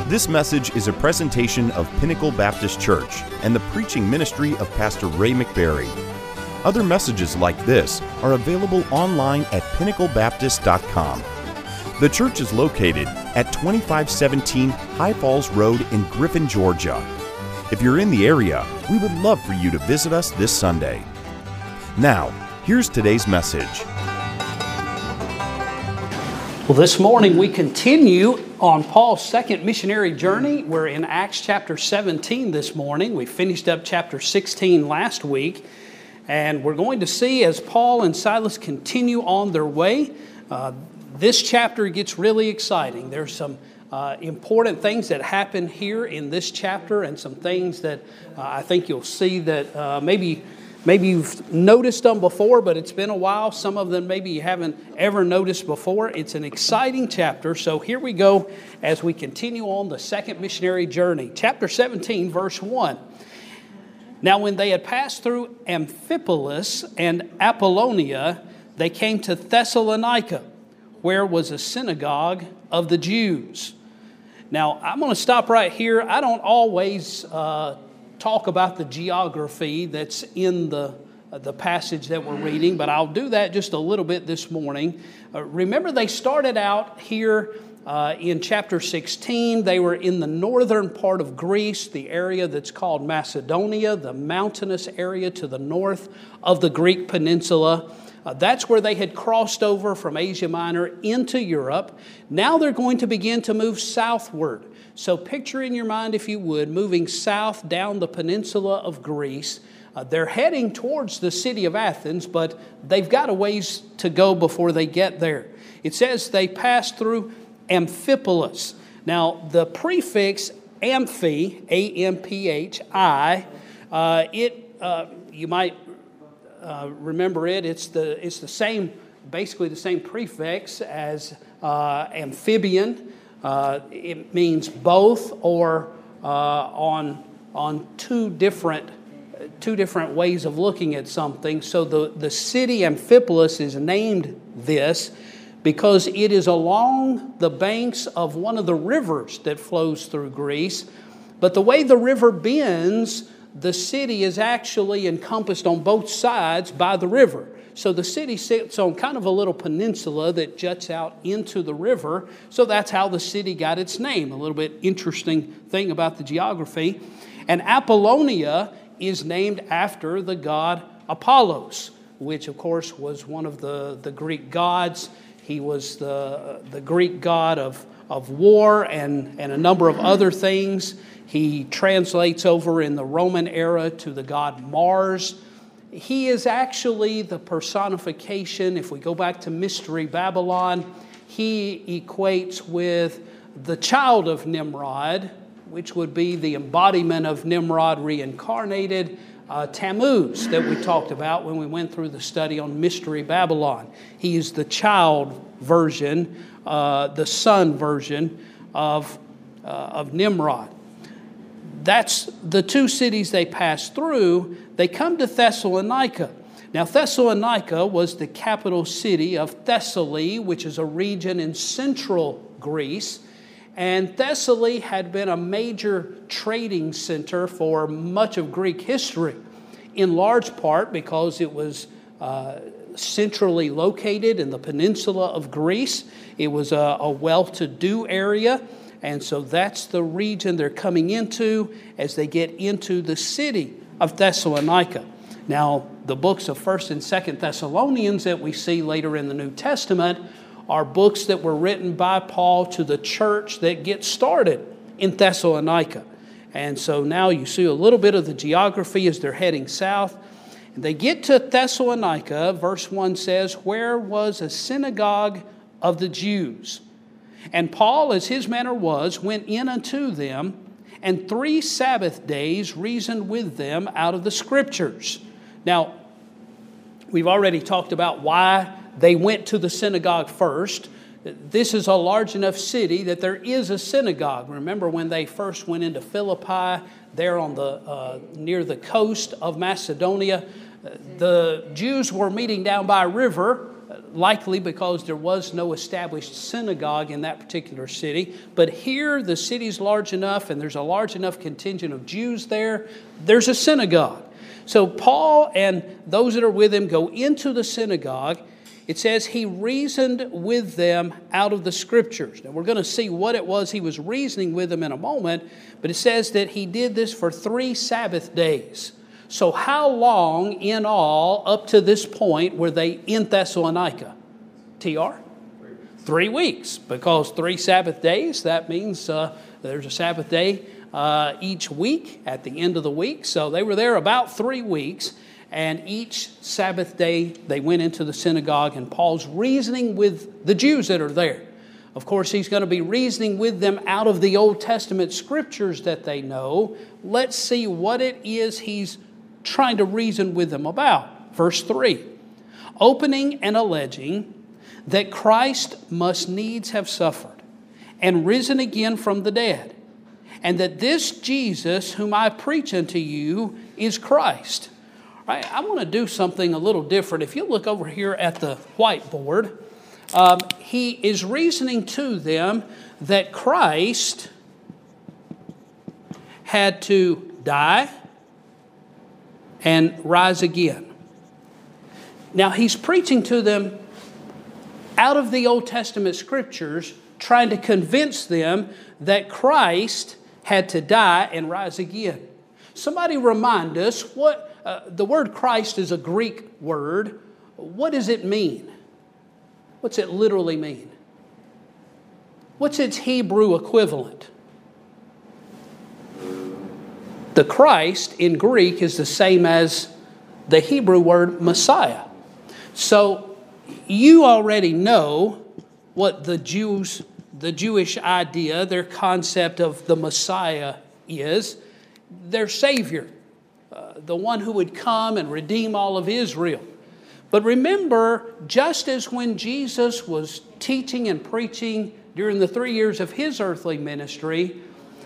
This message is a presentation of Pinnacle Baptist Church and the preaching ministry of Pastor Ray McBarry. Other messages like this are available online at pinnaclebaptist.com. The church is located at 2517 High Falls Road in Griffin, Georgia. If you're in the area, we would love for you to visit us this Sunday. Now, here's today's message. Well, this morning we continue on Paul's second missionary journey. We're in Acts chapter 17 this morning. We finished up chapter 16 last week. And we're going to see as Paul and Silas continue on their way, this chapter gets really exciting. There's some important things that happen here in this chapter and some things that I think you'll see that maybe you've noticed them before, but it's been a while. Some of them maybe you haven't ever noticed before. It's an exciting chapter. So here we go as we continue on the second missionary journey. Chapter 17, verse 1. Now when they had passed through Amphipolis and Apollonia, they came to Thessalonica, where was a synagogue of the Jews. Now I'm going to stop right here. I don't always talk about the geography that's in the passage that we're reading, but I'll do that just a little bit this morning. Remember, they started out here in chapter 16. They were in the northern part of Greece, the area that's called Macedonia, the mountainous area to the north of the Greek peninsula. That's where they had crossed over from Asia Minor into Europe. Now they're going to begin to move southward. So picture in your mind, if you would, moving south down the peninsula of Greece. They're heading towards the city of Athens, but they've got a ways to go before they get there. It says they passed through Amphipolis. Now, the prefix amphi, A-M-P-H-I, you might remember it. It's the same, basically the same prefix as amphibian. It means both or on two different ways of looking at something. So the city Amphipolis is named this because it is along the banks of one of the rivers that flows through Greece. But the way the river bends, the city is actually encompassed on both sides by the river. So the city sits on kind of a little peninsula that juts out into the river. So that's how the city got its name. A little bit interesting thing about the geography. And Apollonia is named after the god Apollos, which of course was one of the Greek gods. He was the Greek god of war and a number of other things. He translates over in the Roman era to the god Mars. He is actually the personification. If we go back to Mystery Babylon, he equates with the child of Nimrod, which would be the embodiment of Nimrod reincarnated, Tammuz, that we talked about when we went through the study on Mystery Babylon. He is the child version, the son version of Nimrod. That's the two cities they passed through. They come to Thessalonica. Now, Thessalonica was the capital city of Thessaly, which is a region in central Greece. And Thessaly had been a major trading center for much of Greek history, in large part because it was centrally located in the peninsula of Greece. It was a well-to-do area. And so that's the region they're coming into as they get into the city of Thessalonica. Now, the books of 1st and 2nd Thessalonians that we see later in the New Testament are books that were written by Paul to the church that gets started in Thessalonica. And so now you see a little bit of the geography as they're heading south. And they get to Thessalonica, verse 1 says, where was a synagogue of the Jews. And Paul, as his manner was, went in unto them, and 3 Sabbath days reasoned with them out of the Scriptures. Now, we've already talked about why they went to the synagogue first. This is a large enough city that there is a synagogue. Remember when they first went into Philippi, there on the near the coast of Macedonia, the Jews were meeting down by a river likely because there was no established synagogue in that particular city. But here, the city's large enough, and there's a large enough contingent of Jews there, there's a synagogue. So Paul and those that are with him go into the synagogue. It says he reasoned with them out of the Scriptures. Now we're going to see what it was he was reasoning with them in a moment, but it says that he did this for 3 Sabbath days. So how long in all up to this point were they in Thessalonica? TR? 3 weeks, because 3 Sabbath days, that means there's a Sabbath day each week at the end of the week. So they were there about 3 weeks. And each Sabbath day, they went into the synagogue, and Paul's reasoning with the Jews that are there. Of course, he's going to be reasoning with them out of the Old Testament Scriptures that they know. Let's see what it is he's trying to reason with them about. Verse 3, opening and alleging that Christ must needs have suffered and risen again from the dead, and that this Jesus whom I preach unto you is Christ. I want to do something a little different. If you look over here at the whiteboard, he is reasoning to them that Christ had to die and rise again. Now, he's preaching to them out of the Old Testament Scriptures, trying to convince them that Christ had to die and rise again. Somebody remind us what... the word Christ is a Greek word. What does it mean? What's it literally mean? What's its Hebrew equivalent? The Christ in Greek is the same as the Hebrew word Messiah. So you already know what the Jewish idea, their concept of the Messiah is. Their Savior. The one who would come and redeem all of Israel. But remember, just as when Jesus was teaching and preaching during the 3 years of his earthly ministry,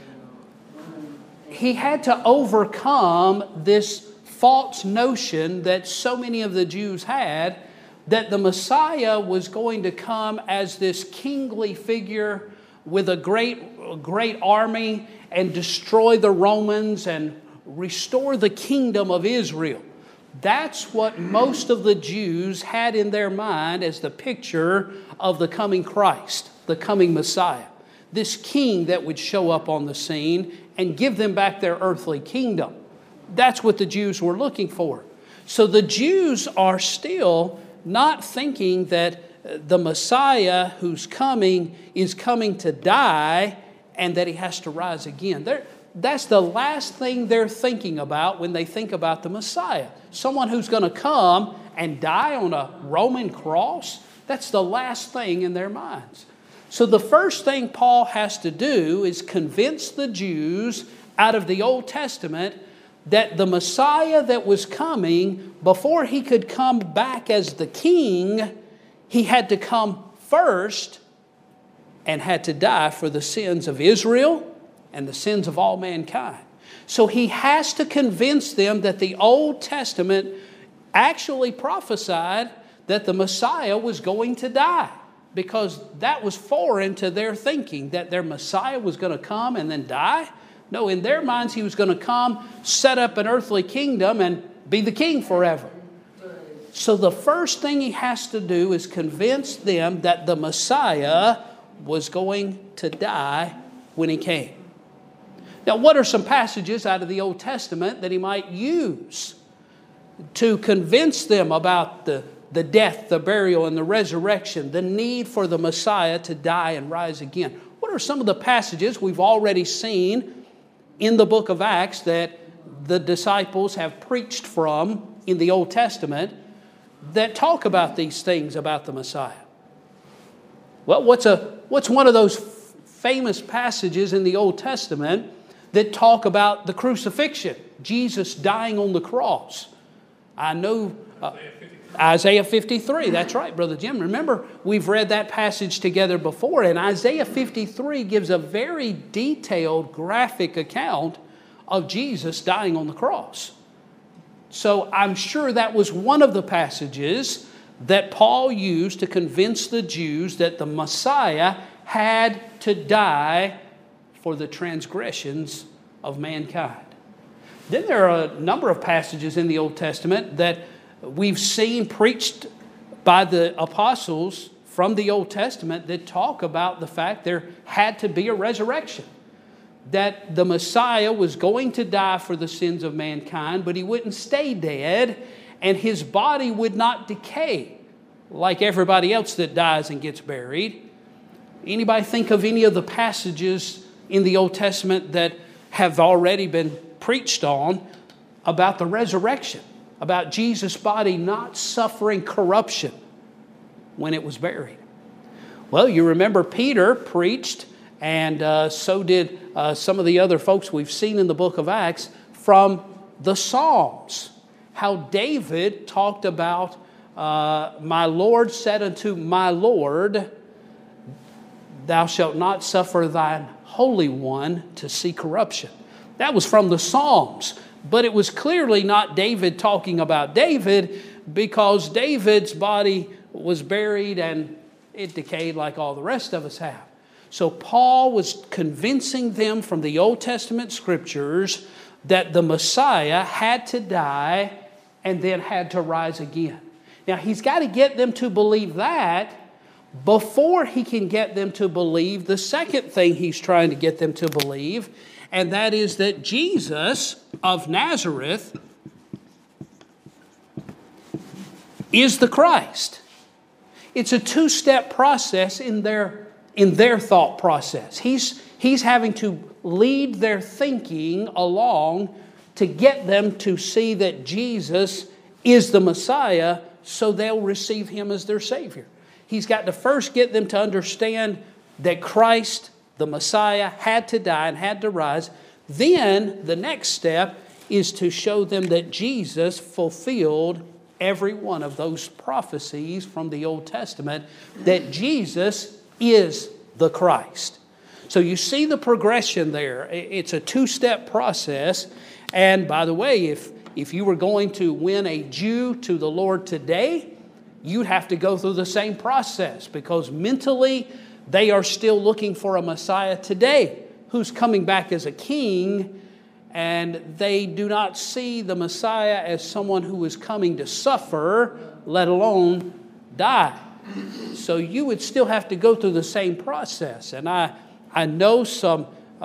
he had to overcome this false notion that so many of the Jews had, that the Messiah was going to come as this kingly figure with a great army and destroy the Romans and restore the kingdom of Israel. That's what most of the Jews had in their mind as the picture of the coming Christ, the coming Messiah. This king that would show up on the scene and give them back their earthly kingdom. That's what the Jews were looking for. So the Jews are still not thinking that the Messiah who's coming is coming to die and that he has to rise again. That's the last thing they're thinking about when they think about the Messiah. Someone who's going to come and die on a Roman cross. That's the last thing in their minds. So the first thing Paul has to do is convince the Jews out of the Old Testament that the Messiah that was coming, before he could come back as the king, he had to come first and had to die for the sins of Israel and the sins of all mankind. So he has to convince them that the Old Testament actually prophesied that the Messiah was going to die, because that was foreign to their thinking, that their Messiah was going to come and then die. No, in their minds he was going to come, set up an earthly kingdom and be the king forever. So the first thing he has to do is convince them that the Messiah was going to die when he came. Now, what are some passages out of the Old Testament that he might use to convince them about the death, the burial, and the resurrection, the need for the Messiah to die and rise again? What are some of the passages we've already seen in the book of Acts that the disciples have preached from in the Old Testament that talk about these things about the Messiah? Well, what's one of those famous passages in the Old Testament that talk about the crucifixion, Jesus dying on the cross? I know Isaiah 53, that's right, Brother Jim. Remember, we've read that passage together before, and Isaiah 53 gives a very detailed, graphic account of Jesus dying on the cross. So I'm sure that was one of the passages that Paul used to convince the Jews that the Messiah had to die for the transgressions of mankind. Then there are a number of passages in the Old Testament that we've seen preached by the apostles from the Old Testament that talk about the fact there had to be a resurrection. That the Messiah was going to die for the sins of mankind, but he wouldn't stay dead, and his body would not decay like everybody else that dies and gets buried. Anybody think of any of the passages in the Old Testament that have already been preached on about the resurrection, about Jesus' body not suffering corruption when it was buried? Well, you remember Peter preached, and so did some of the other folks we've seen in the book of Acts from the Psalms, how David talked about, my Lord said unto my Lord, thou shalt not suffer thine Holy One to see corruption. That was from the Psalms, but it was clearly not David talking about David, because David's body was buried and it decayed like all the rest of us have. So Paul was convincing them from the Old Testament scriptures that the Messiah had to die and then had to rise again. Now he's got to get them to believe that before he can get them to believe the second thing he's trying to get them to believe, and that is that Jesus of Nazareth is the Christ. It's a two-step process in their thought process. He's having to lead their thinking along to get them to see that Jesus is the Messiah, so they'll receive him as their Savior. He's got to first get them to understand that Christ, the Messiah, had to die and had to rise. Then the next step is to show them that Jesus fulfilled every one of those prophecies from the Old Testament, that Jesus is the Christ. So you see the progression there. It's a two-step process. And by the way, if you were going to win a Jew to the Lord today, you'd have to go through the same process, because mentally they are still looking for a Messiah today who's coming back as a king, and they do not see the Messiah as someone who is coming to suffer, let alone die. So you would still have to go through the same process. And I know some,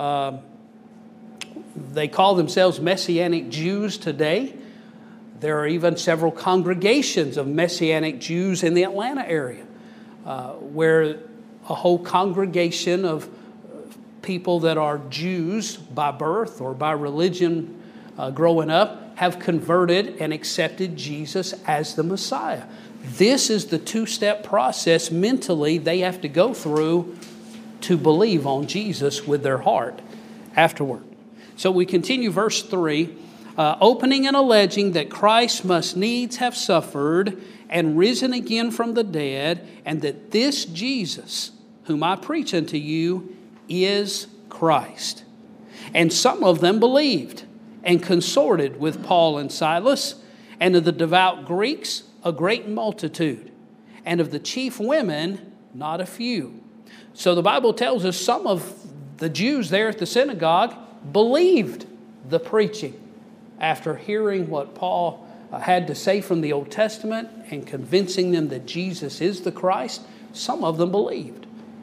they call themselves Messianic Jews today. There are even several congregations of Messianic Jews in the Atlanta area, where a whole congregation of people that are Jews by birth or by religion growing up have converted and accepted Jesus as the Messiah. This is the two-step process mentally they have to go through to believe on Jesus with their heart afterward. So we continue verse 3. Opening and alleging that Christ must needs have suffered and risen again from the dead, and that this Jesus, whom I preach unto you, is Christ. And some of them believed and consorted with Paul and Silas, and of the devout Greeks a great multitude, and of the chief women not a few. So the Bible tells us some of the Jews there at the synagogue believed the preaching after hearing what Paul had to say from the Old Testament and convincing them that Jesus is the Christ. Some of them believed.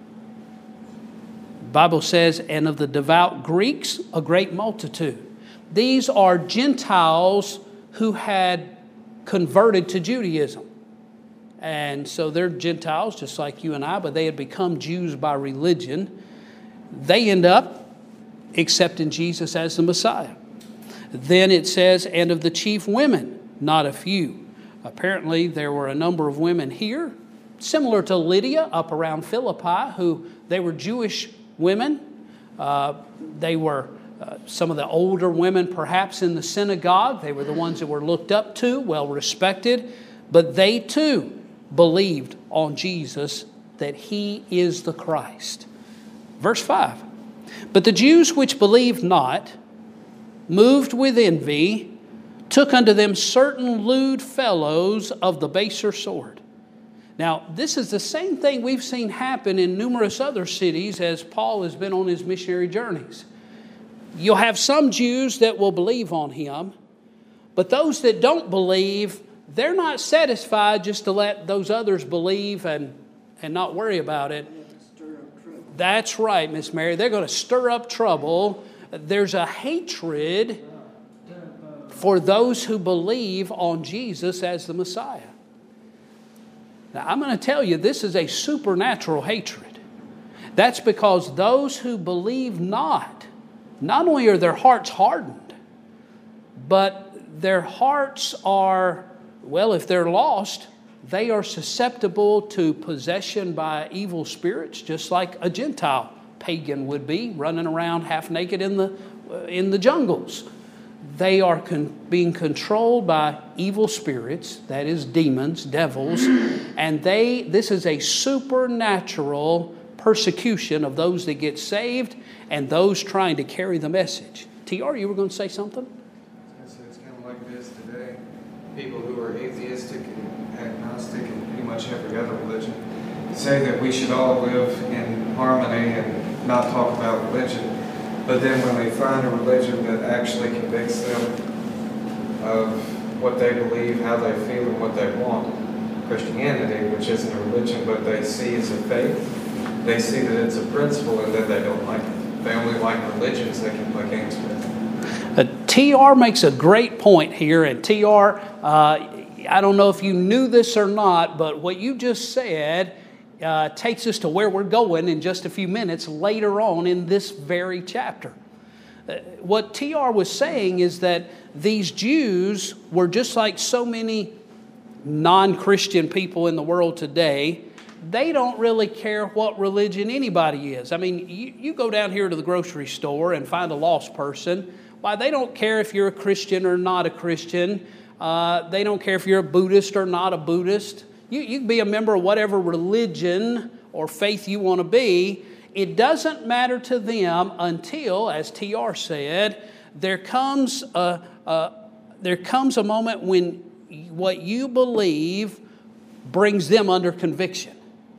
The Bible says, and of the devout Greeks, a great multitude. These are Gentiles who had converted to Judaism. And so they're Gentiles just like you and I, but they had become Jews by religion. They end up accepting Jesus as the Messiah. Then it says, and of the chief women, not a few. Apparently there were a number of women here, similar to Lydia up around Philippi, who they were Jewish women. They were some of the older women perhaps in the synagogue. They were the ones that were looked up to, well respected. But they too believed on Jesus, that he is the Christ. Verse 5. But the Jews which believed not, moved with envy, took unto them certain lewd fellows of the baser sort, Now, this is the same thing we've seen happen in numerous other cities as Paul has been on his missionary journeys. You'll have some Jews that will believe on him, but those that don't believe, they're not satisfied just to let those others believe and not worry about it. That's right, Miss Mary. They're going to stir up trouble. There's a hatred for those who believe on Jesus as the Messiah. Now, I'm going to tell you, this is a supernatural hatred. That's because those who believe not only are their hearts hardened, but their hearts are, well, if they're lost, they are susceptible to possession by evil spirits, just like a Gentile pagan would be, running around half naked in the jungles. They are being controlled by evil spirits, that is demons, devils, and this is a supernatural persecution of those that get saved and those trying to carry the message. TR, you were going to say something? It's kind of like it is today. People who are atheistic and agnostic and pretty much every other religion say that we should all live in harmony and not talk about religion. But then when they find a religion that actually convicts them of what they believe, how they feel, and what they want, Christianity, which isn't a religion, but they see as a faith, they see that it's a principle and that they don't like it. They only like religions they can play games with. TR makes a great point here, and TR, I don't know if you knew this or not, but what you just said takes us to where we're going in just a few minutes later on in this very chapter. What TR was saying is that these Jews were just like so many non-Christian people in the world today. They don't really care what religion anybody is. I mean, you go down here to the grocery store and find a lost person. Why, they don't care if you're a Christian or not a Christian. They don't care if you're a Buddhist or not a Buddhist. You can be a member of whatever religion or faith you want to be. It doesn't matter to them until, as TR said, there comes a moment when what you believe brings them under conviction.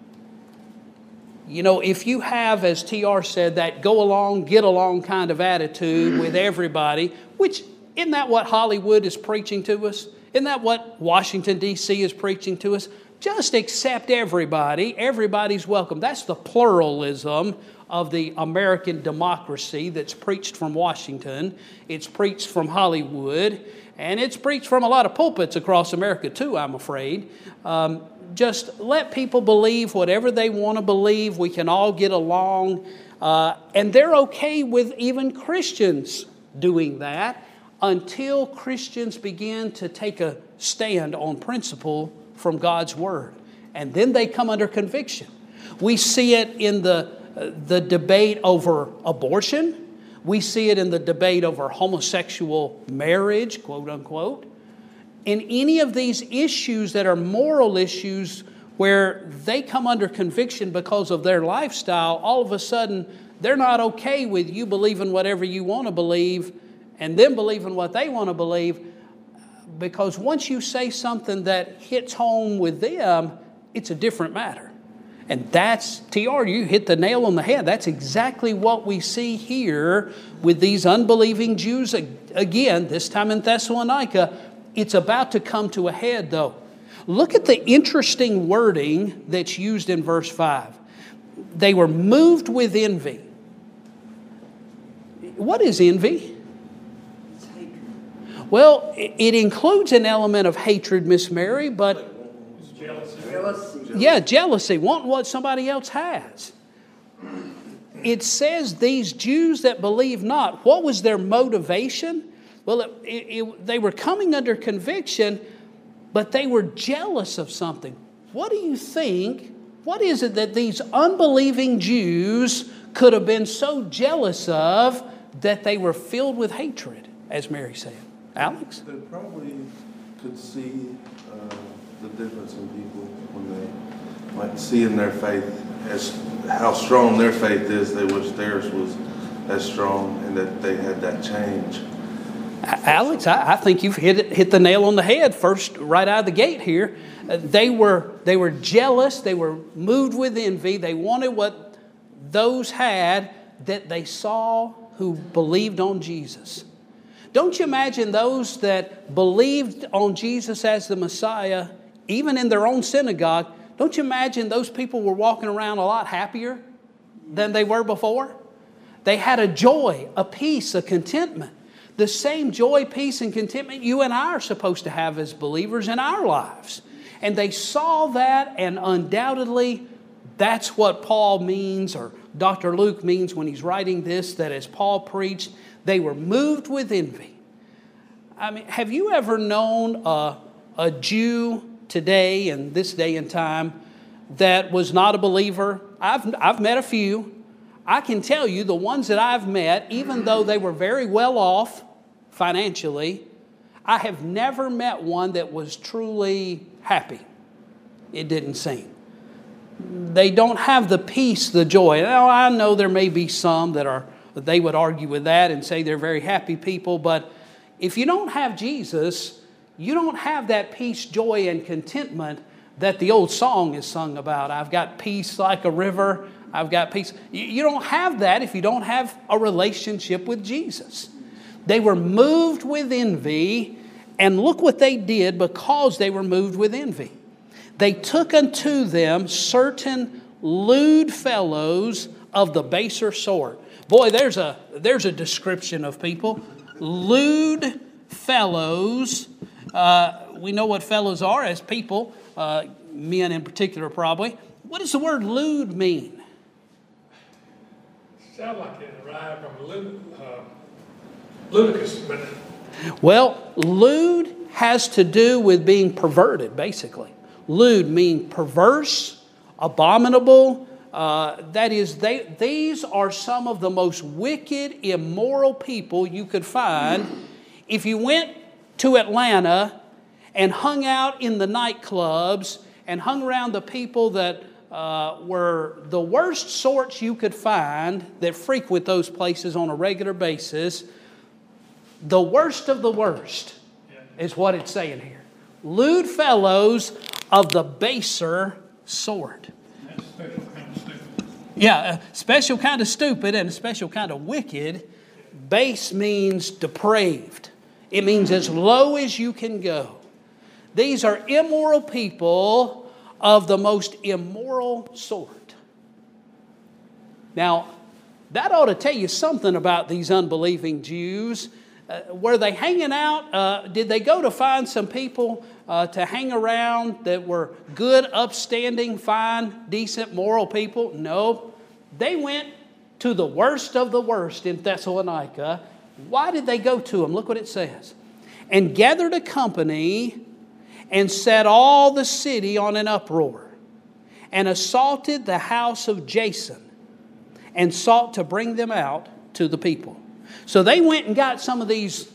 You know, if you have, as TR said, that go along, get along kind of attitude with everybody, which isn't that what Hollywood is preaching to us? Isn't that what Washington, D.C. is preaching to us? Just accept everybody. Everybody's welcome. That's the pluralism of the American democracy that's preached from Washington. It's preached from Hollywood. And it's preached from a lot of pulpits across America too, I'm afraid. Just let people believe whatever they want to believe. We can all get along. And they're okay with even Christians doing that until Christians begin to take a stand on principle from God's Word. And then they come under conviction. We see it in the debate over abortion. We see it in the debate over homosexual marriage, quote unquote. In any of these issues that are moral issues where they come under conviction because of their lifestyle, all of a sudden they're not okay with you believing whatever you want to believe and them believing what they want to believe, because once you say something that hits home with them, it's a different matter. And that's, TR, you hit the nail on the head. That's exactly what we see here with these unbelieving Jews. Again, this time in Thessalonica, it's about to come to a head, though. Look at the interesting wording that's used in verse 5. They were moved with envy. What is envy? It's hatred. Well, it includes an element of hatred, Miss Mary, but Jealousy. yeah, jealousy, wanting what somebody else has. It says these Jews that believe not. What was their motivation? Well, they were coming under conviction, but they were jealous of something. What do you think? What is it that these unbelieving Jews could have been so jealous of that they were filled with hatred, as Mary said? Alex? They probably could see the difference in people when they might see in their faith as how strong their faith is. They wish theirs was as strong and that they had that change. Alex, I think you've hit the nail on the head first, right out of the gate here. They were jealous. They were moved with envy. They wanted what those had that they saw who believed on Jesus. Don't you imagine those that believed on Jesus as the Messiah, even in their own synagogue, don't you imagine those people were walking around a lot happier than they were before? They had a joy, a peace, a contentment. The same joy, peace, and contentment you and I are supposed to have as believers in our lives. And they saw that, and undoubtedly that's what Paul means, or Dr. Luke means when he's writing this, that as Paul preached, they were moved with envy. I mean, have you ever known a Jew today, in this day and time, that was not a believer? I've met a few. I can tell you the ones that I've met, even though they were very well off financially, I have never met one that was truly happy. It didn't seem. They don't have the peace, the joy. Now, I know there may be some that they would argue with that and say they're very happy people, but if you don't have Jesus, you don't have that peace, joy, and contentment that the old song is sung about. I've got peace like a river. I've got peace. You don't have that if you don't have a relationship with Jesus. They were moved with envy, and look what they did because they were moved with envy. They took unto them certain lewd fellows of the baser sort. Boy, there's a description of people. Lewd fellows. We know what fellows are as people, men in particular probably. What does the word lewd mean? Sound like it arrived from ludicrous, but well, lewd has to do with being perverted, basically. Lewd means perverse, abominable. That is, these are some of the most wicked, immoral people you could find. If you went to Atlanta and hung out in the nightclubs and hung around the people that were the worst sorts you could find that frequent those places on a regular basis, the worst of the worst is what it's saying here. Lewd fellows of the baser sort. that's a special kind of stupid. Yeah, a special kind of stupid and a special kind of wicked. Base means depraved. It means as low as you can go. These are immoral people of the most immoral sort. Now, that ought to tell you something about these unbelieving Jews. Were they hanging out? Did they go to find some people to hang around that were good, upstanding, fine, decent, moral people? No. They went to the worst of the worst in Thessalonica. Why did they go to them? Look what it says. And gathered a company and set all the city on an uproar and assaulted the house of Jason and sought to bring them out to the people. So they went and got some of these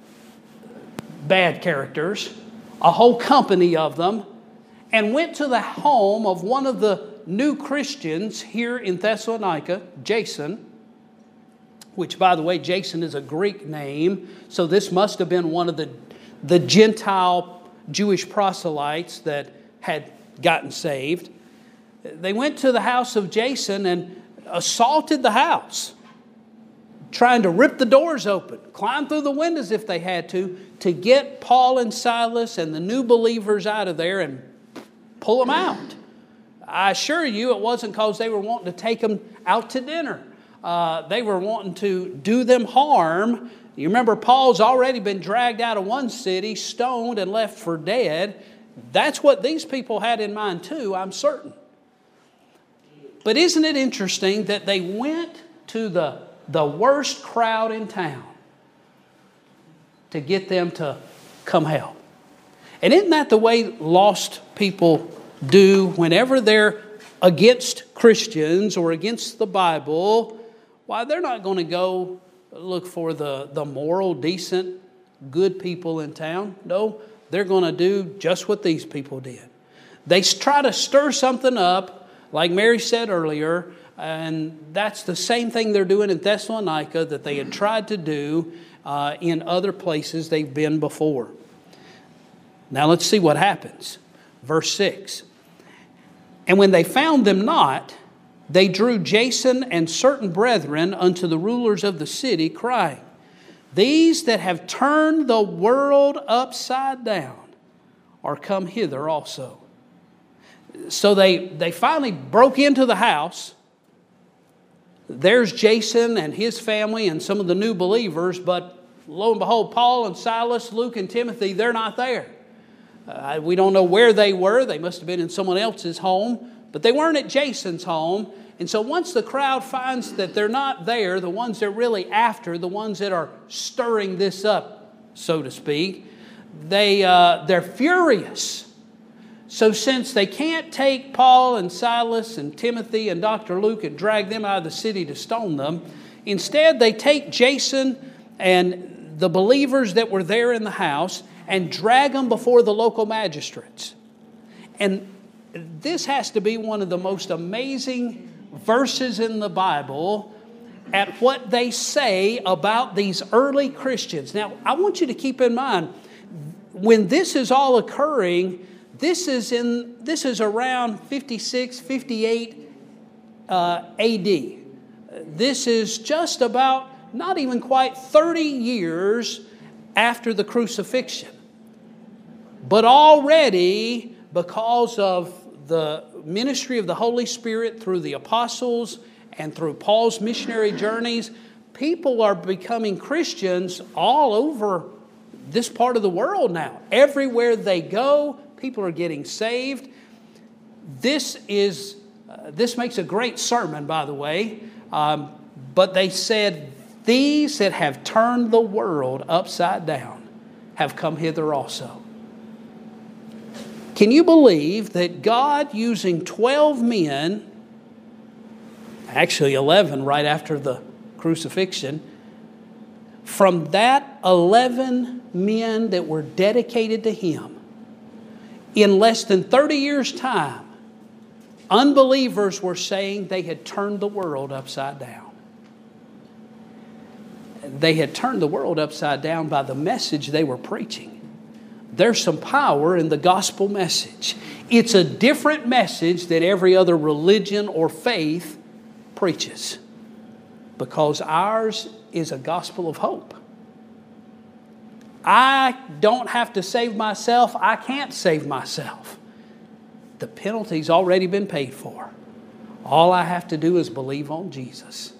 bad characters, a whole company of them, and went to the home of one of the new Christians here in Thessalonica, Jason, which, by the way, Jason is a Greek name, so this must have been one of the Gentile Jewish proselytes that had gotten saved. They went to the house of Jason and assaulted the house, trying to rip the doors open, climb through the windows if they had to get Paul and Silas and the new believers out of there and pull them out. I assure you it wasn't because they were wanting to take them out to dinner. They were wanting to do them harm. You remember Paul's already been dragged out of one city, stoned and left for dead. That's what these people had in mind too, I'm certain. But isn't it interesting that they went to the worst crowd in town to get them to come help? And isn't that the way lost people do whenever they're against Christians or against the Bible? Why, they're not going to go look for the moral, decent, good people in town. No, they're going to do just what these people did. They try to stir something up, like Mary said earlier, and that's the same thing they're doing in Thessalonica that they had tried to do. in other places they've been before. Now let's see what happens. Verse 6. And when they found them not, they drew Jason and certain brethren unto the rulers of the city, crying, These that have turned the world upside down are come hither also. So they finally broke into the house. There's Jason and his family and some of the new believers, but lo and behold, Paul and Silas, Luke and Timothy, they're not there. We don't know where they were. They must have been in someone else's home, but they weren't at Jason's home. And so once the crowd finds that they're not there, the ones they're really after, the ones that are stirring this up, so to speak, they're furious. So since they can't take Paul and Silas and Timothy and Dr. Luke and drag them out of the city to stone them, instead they take Jason and the believers that were there in the house and drag them before the local magistrates. And this has to be one of the most amazing verses in the Bible at what they say about these early Christians. Now, I want you to keep in mind, when this is all occurring, this is around 56, 58 AD. This is just about, not even quite 30 years after the crucifixion. But already, because of the ministry of the Holy Spirit through the apostles and through Paul's missionary journeys, people are becoming Christians all over this part of the world now. Everywhere they go, people are getting saved. This makes a great sermon, by the way. But they said, these that have turned the world upside down have come hither also. Can you believe that God, using 12 men, actually 11 right after the crucifixion, from that 11 men that were dedicated to Him, in less than 30 years' time, unbelievers were saying they had turned the world upside down. They had turned the world upside down by the message they were preaching. There's some power in the gospel message. It's a different message that every other religion or faith preaches, because ours is a gospel of hope. I don't have to save myself. I can't save myself. The penalty's already been paid for. All I have to do is believe on Jesus.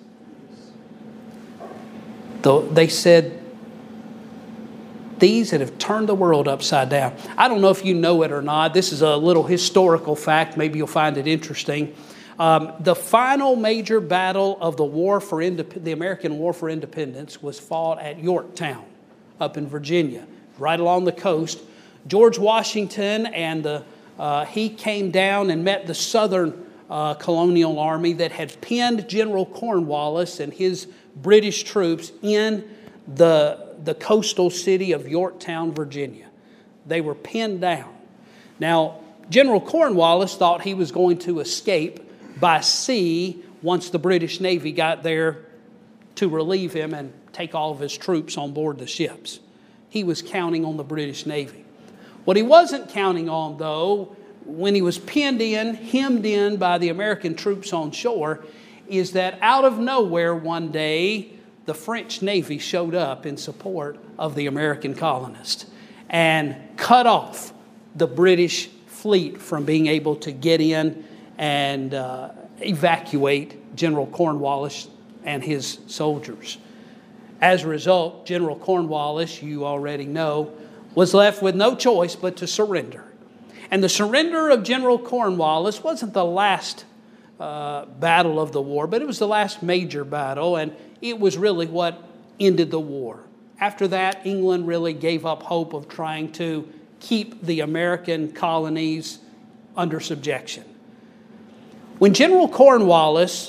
They said, these that have turned the world upside down. I don't know if you know it or not. This is a little historical fact. Maybe you'll find it interesting. The final major battle of the war for the American War for Independence was fought at Yorktown, up in Virginia, right along the coast. George Washington he came down and met the Southern colonial army that had pinned General Cornwallis and his British troops in the coastal city of Yorktown, Virginia. They were pinned down. Now, General Cornwallis thought he was going to escape by sea once the British Navy got there to relieve him and take all of his troops on board the ships. He was counting on the British Navy. What he wasn't counting on, though, when he was hemmed in by the American troops on shore, is that out of nowhere one day, the French Navy showed up in support of the American colonists and cut off the British fleet from being able to get in and evacuate General Cornwallis and his soldiers. As a result, General Cornwallis, you already know, was left with no choice but to surrender. And the surrender of General Cornwallis wasn't the last battle of the war, but it was the last major battle, and it was really what ended the war. After that, England really gave up hope of trying to keep the American colonies under subjection. When General Cornwallis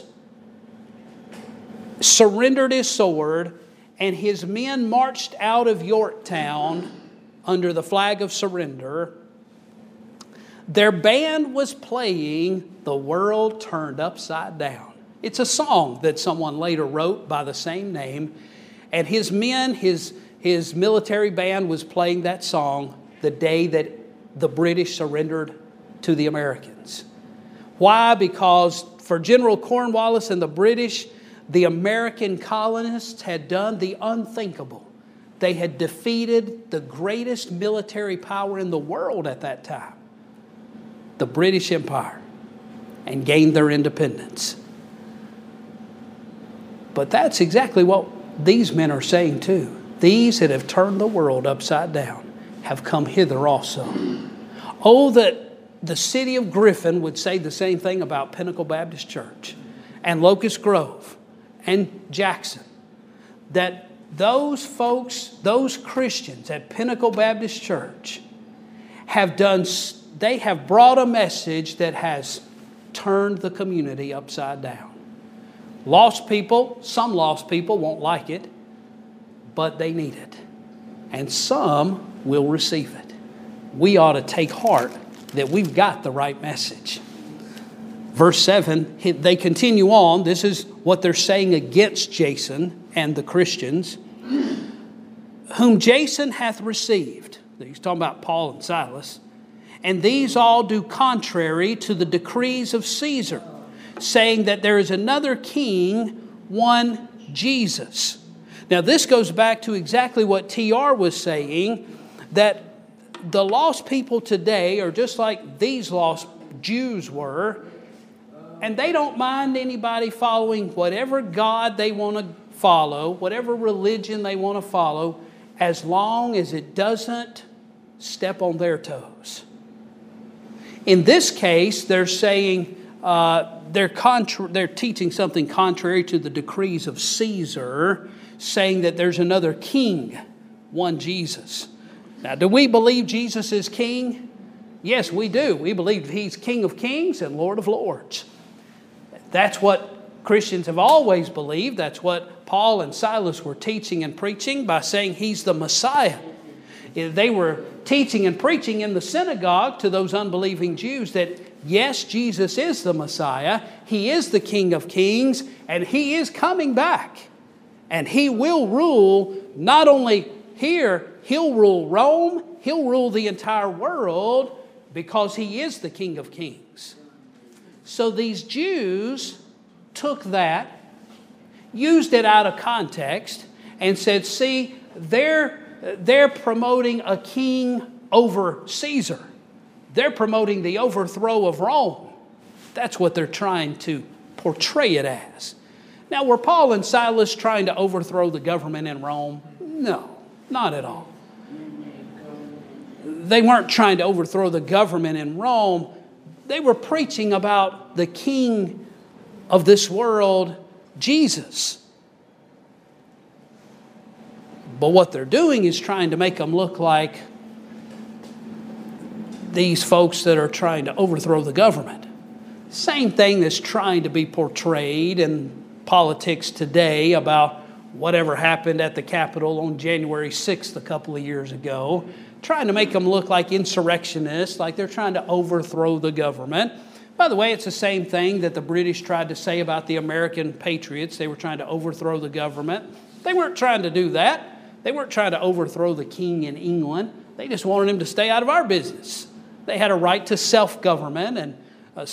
surrendered his sword and his men marched out of Yorktown under the flag of surrender, their band was playing "The World Turned Upside Down." It's a song that someone later wrote by the same name. And his men, his military band was playing that song the day that the British surrendered to the Americans. Why? Because for General Cornwallis and the British, the American colonists had done the unthinkable. They had defeated the greatest military power in the world at that time, the British Empire, and gained their independence. But that's exactly what these men are saying too. These that have turned the world upside down have come hither also. Oh, that the city of Griffin would say the same thing about Pinnacle Baptist Church and Locust Grove and Jackson. That those folks, those Christians at Pinnacle Baptist Church they have brought a message that has turned the community upside down. Some lost people won't like it, but they need it. And some will receive it. We ought to take heart that we've got the right message. Verse 7, they continue on. This is what they're saying against Jason and the Christians. Whom Jason hath received. He's talking about Paul and Silas. And these all do contrary to the decrees of Caesar, saying that there is another king, one Jesus. Now this goes back to exactly what TR was saying, that the lost people today are just like these lost Jews were, and they don't mind anybody following whatever God they want to follow, whatever religion they want to follow, as long as it doesn't step on their toes. In this case, they're saying they're teaching something contrary to the decrees of Caesar, saying that there's another king, one Jesus. Now, do we believe Jesus is king? Yes, we do. We believe he's King of Kings and Lord of Lords. That's what Christians have always believed. That's what Paul and Silas were teaching and preaching by saying he's the Messiah. They were teaching and preaching in the synagogue to those unbelieving Jews that, yes, Jesus is the Messiah. He is the King of Kings, and he is coming back. And he will rule not only here, he'll rule Rome, he'll rule the entire world because he is the King of Kings. So these Jews took that, used it out of context, and said, see, they're promoting a king over Caesar. They're promoting the overthrow of Rome. That's what they're trying to portray it as. Now, were Paul and Silas trying to overthrow the government in Rome? No, not at all. They weren't trying to overthrow the government in Rome. They were preaching about the king of this world, Jesus. But what they're doing is trying to make them look like these folks that are trying to overthrow the government. Same thing that's trying to be portrayed in politics today about whatever happened at the Capitol on January 6th a couple of years ago, trying to make them look like insurrectionists, like they're trying to overthrow the government. By the way, it's the same thing that the British tried to say about the American patriots. They were trying to overthrow the government. They weren't trying to do that. They weren't trying to overthrow the king in England. They just wanted him to stay out of our business. They had a right to self-government and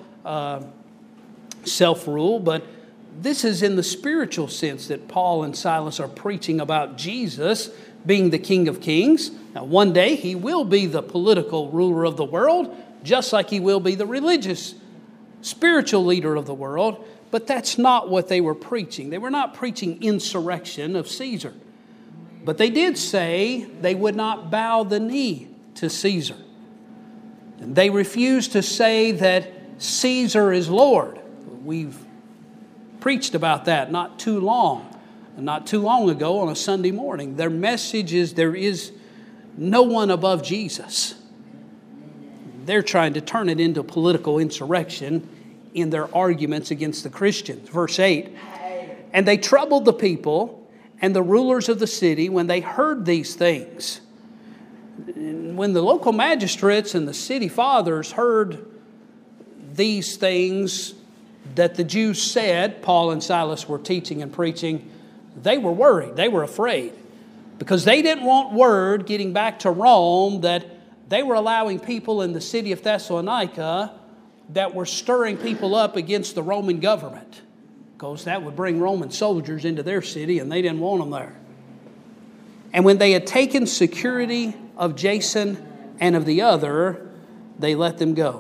self-rule, but this is in the spiritual sense that Paul and Silas are preaching about Jesus being the King of Kings. Now, one day he will be the political ruler of the world, just like he will be the religious, spiritual leader of the world. But that's not what they were preaching. They were not preaching insurrection of Caesar. But they did say they would not bow the knee to Caesar. And they refused to say that Caesar is Lord. We've preached about that not too long ago on a Sunday morning. Their message is there is no one above Jesus. They're trying to turn it into political insurrection in their arguments against the Christians. Verse 8, and they troubled the people and the rulers of the city when they heard these things. And when the local magistrates and the city fathers heard these things that the Jews said Paul and Silas were teaching and preaching, they were worried. They were afraid. Because they didn't want word getting back to Rome that they were allowing people in the city of Thessalonica that were stirring people up against the Roman government. Because that would bring Roman soldiers into their city, and they didn't want them there. And when they had taken security of Jason and of the other, they let them go.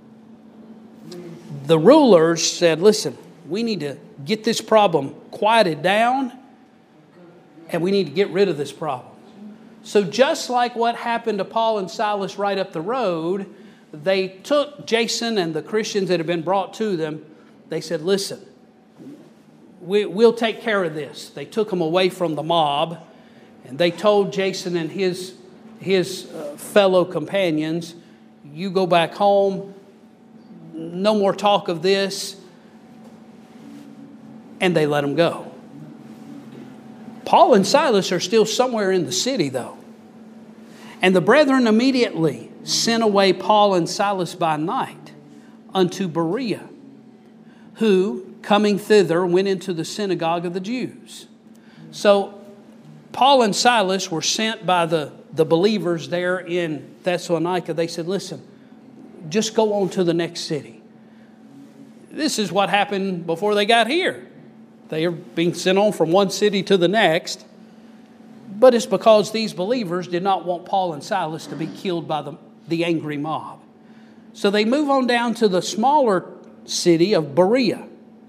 The rulers said, listen, we need to get this problem quieted down, and we need to get rid of this problem. So just like what happened to Paul and Silas right up the road, they took Jason and the Christians that had been brought to them. They said, listen, we'll take care of this. They took them away from the mob, and they told Jason and his fellow companions, you go back home, no more talk of this, and they let them go. Paul and Silas are still somewhere in the city, though. And the brethren immediately sent away Paul and Silas by night unto Berea, who, coming thither, went into the synagogue of the Jews. So Paul and Silas were sent by the believers there in Thessalonica. They said, listen, just go on to the next city. This is what happened before they got here. They are being sent on from one city to the next. But it's because these believers did not want Paul and Silas to be killed by the angry mob. So they move on down to the smaller city of Berea.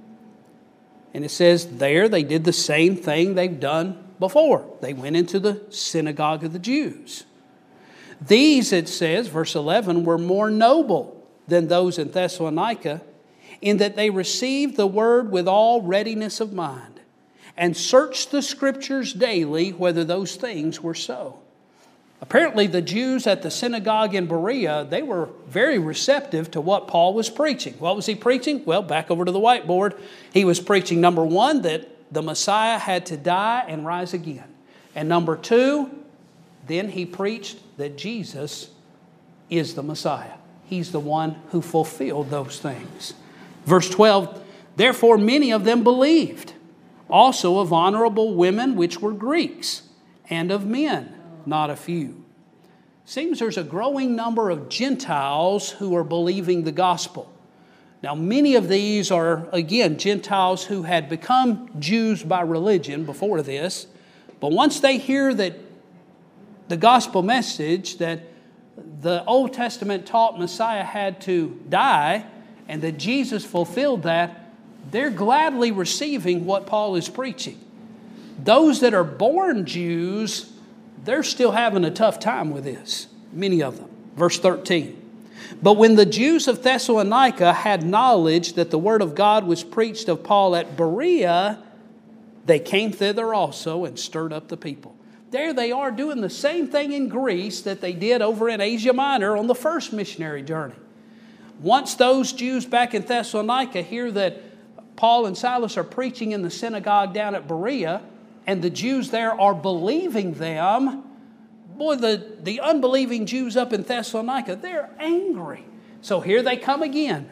And it says there they did the same thing they've done before. They went into the synagogue of the Jews. These, it says, verse 11, were more noble than those in Thessalonica, in that they received the word with all readiness of mind, and searched the Scriptures daily whether those things were so. Apparently the Jews at the synagogue in Berea, they were very receptive to what Paul was preaching. What was he preaching? Well, back over to the whiteboard. He was preaching, number one, that the Messiah had to die and rise again. And number two, then he preached that Jesus is the Messiah. He's the one who fulfilled those things. Verse 12, therefore many of them believed, also of honorable women which were Greeks, and of men, not a few. Seems there's a growing number of Gentiles who are believing the gospel. Now, many of these are, again, Gentiles who had become Jews by religion before this. But once they hear that the gospel message that the Old Testament taught Messiah had to die and that Jesus fulfilled that, they're gladly receiving what Paul is preaching. Those that are born Jews, they're still having a tough time with this, many of them. Verse 13. But when the Jews of Thessalonica had knowledge that the word of God was preached of Paul at Berea, they came thither also and stirred up the people. There they are doing the same thing in Greece that they did over in Asia Minor on the first missionary journey. Once those Jews back in Thessalonica hear that Paul and Silas are preaching in the synagogue down at Berea, and the Jews there are believing them, boy, the unbelieving Jews up in Thessalonica, they're angry. So here they come again.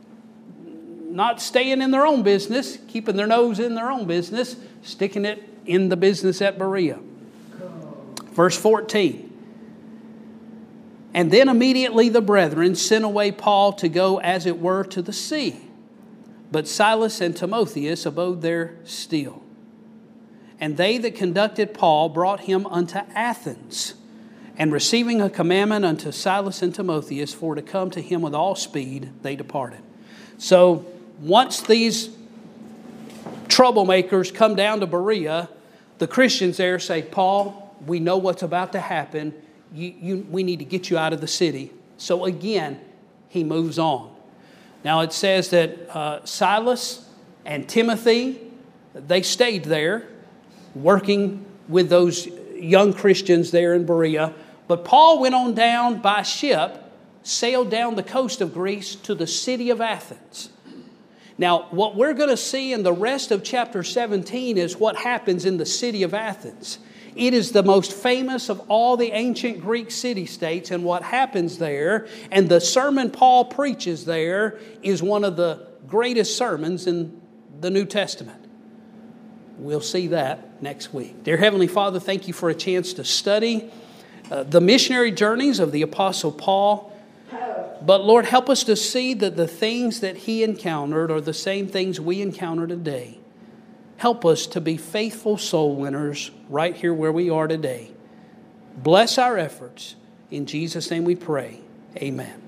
Not staying in their own business, keeping their nose in their own business, sticking it in the business at Berea. Verse 14. And then immediately the brethren sent away Paul to go, as it were, to the sea. But Silas and Timotheus abode there still. And they that conducted Paul brought him unto Athens. And receiving a commandment unto Silas and Timotheus for to come to him with all speed, they departed. So once these troublemakers come down to Berea, the Christians there say, Paul, we know what's about to happen. We need to get you out of the city. So again, he moves on. Now it says that Silas and Timothy, they stayed there working with those young Christians there in Berea. But Paul went on down by ship, sailed down the coast of Greece to the city of Athens. Now, what we're going to see in the rest of chapter 17 is what happens in the city of Athens. It is the most famous of all the ancient Greek city-states, and what happens there, and the sermon Paul preaches there, is one of the greatest sermons in the New Testament. We'll see that next week. Dear Heavenly Father, thank you for a chance to study the missionary journeys of the Apostle Paul. But Lord, help us to see that the things that he encountered are the same things we encounter today. Help us to be faithful soul winners right here where we are today. Bless our efforts. In Jesus' name we pray. Amen.